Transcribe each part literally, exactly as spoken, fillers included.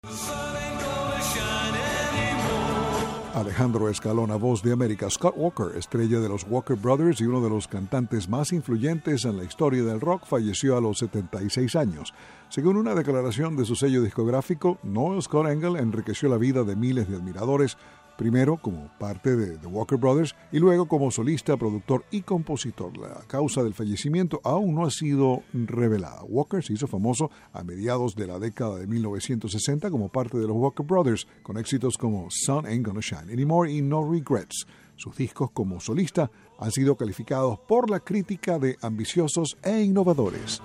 Alejandro Escalona, voz de América. Scott Walker, estrella de los Walker Brothers y uno de los cantantes más influyentes en la historia del rock, falleció a los setenta y seis años. Según una declaración de su sello discográfico, Noel Scott Engel enriqueció la vida de miles de admiradores, primero como parte de The Walker Brothers y luego como solista, productor y compositor. La causa del fallecimiento aún no ha sido revelada. Walker se hizo famoso a mediados de la década de mil novecientos sesenta como parte de los Walker Brothers, con éxitos como Sun Ain't Gonna Shine Anymore y No Regrets. Sus discos como solista han sido calificados por la crítica de ambiciosos e innovadores.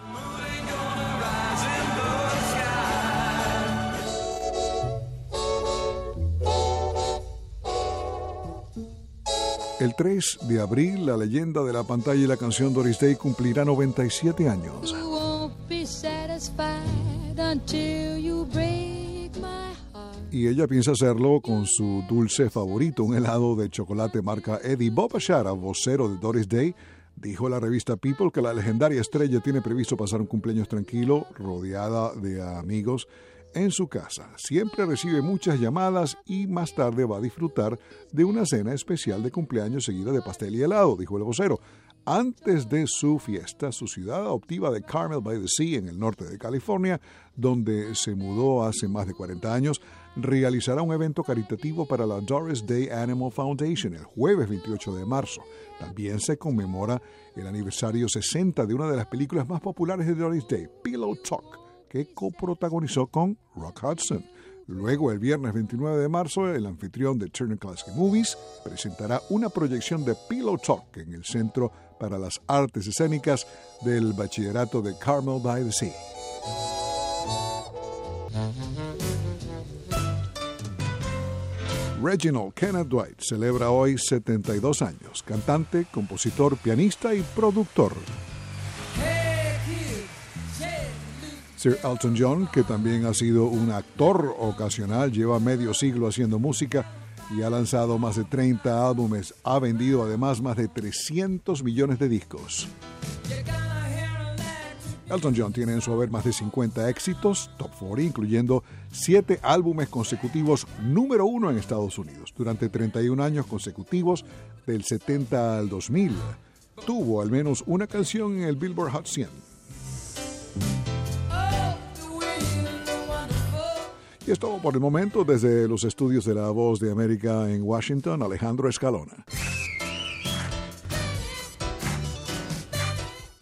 El tres de abril, la leyenda de la pantalla y la canción Doris Day cumplirá noventa y siete años. Y ella piensa hacerlo con su dulce favorito, un helado de chocolate marca Eddie. Bob Ashara, vocero de Doris Day, dijo a la revista People que la legendaria estrella tiene previsto pasar un cumpleaños tranquilo, rodeada de amigos, en su casa. Siempre recibe muchas llamadas y más tarde va a disfrutar de una cena especial de cumpleaños seguida de pastel y helado, dijo el vocero. Antes de su fiesta, su ciudad adoptiva de Carmel by the Sea, en el norte de California, donde se mudó hace más de cuarenta años, realizará un evento caritativo para la Doris Day Animal Foundation el jueves veintiocho de marzo. También se conmemora el aniversario sesenta de una de las películas más populares de Doris Day, Pillow Talk, que coprotagonizó con Rock Hudson. Luego, el viernes veintinueve de marzo, el anfitrión de Turner Classic Movies presentará una proyección de Pillow Talk en el Centro para las Artes Escénicas del Bachillerato de Carmel by the Sea. Reginald Kenneth Dwight celebra hoy setenta y dos años, cantante, compositor, pianista y productor. Sir Elton John, que también ha sido un actor ocasional, lleva medio siglo haciendo música y ha lanzado más de treinta álbumes. Ha vendido además más de trescientos millones de discos. Elton John tiene en su haber más de cincuenta éxitos, top cuarenta, incluyendo siete álbumes consecutivos número uno en Estados Unidos. Durante treinta y un años consecutivos, del setenta al dos mil, tuvo al menos una canción en el Billboard Hot cien. Y es todo por el momento. Desde los estudios de La Voz de América en Washington, Alejandro Escalona.